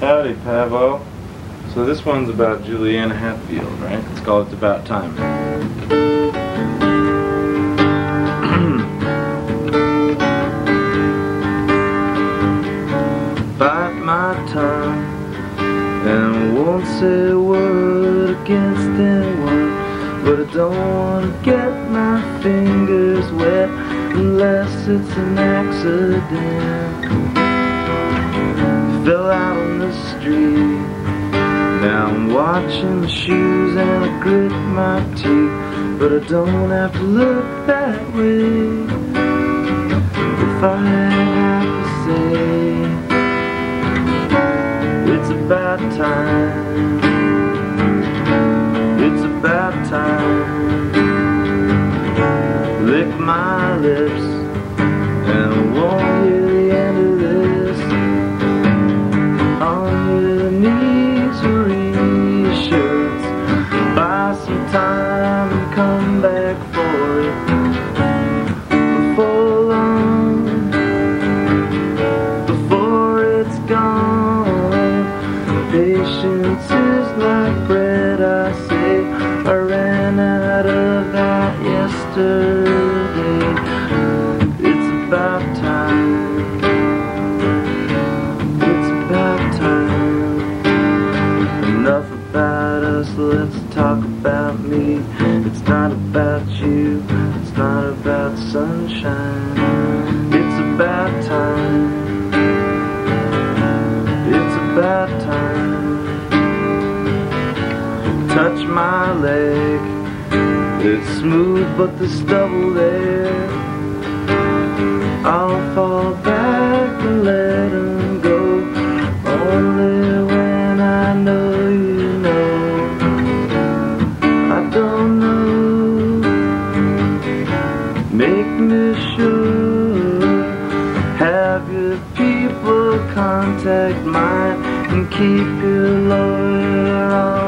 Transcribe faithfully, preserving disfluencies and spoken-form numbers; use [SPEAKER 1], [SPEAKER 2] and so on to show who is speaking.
[SPEAKER 1] Howdy, Pavo. So this one's about Juliana Hatfield, right? It's called It's About Time. Bite my tongue and won't say a word against anyone, but I don't want to get my fingers wet unless it's an accident. Fell out on the street. Now I'm watching the shoes and I grit my teeth, but I don't have to look that way. If I have to say, it's about time. It's about time. Lick my lips and I won't hear the end of this. On your knees or reassurance, buy some time and come back for it before long, before it's gone. Patience is like bread, I say. I ran out of that yesterday. It's about time. It's about time. Enough about us, let's talk about me. It's not about you, it's not about sunshine. It's about time. It's about time. Touch my leg, it's smooth but there's stubble there. I'll fall back and let him go, only when I know you know. I don't know, make me sure. Have your people contact mine and keep your lawyer on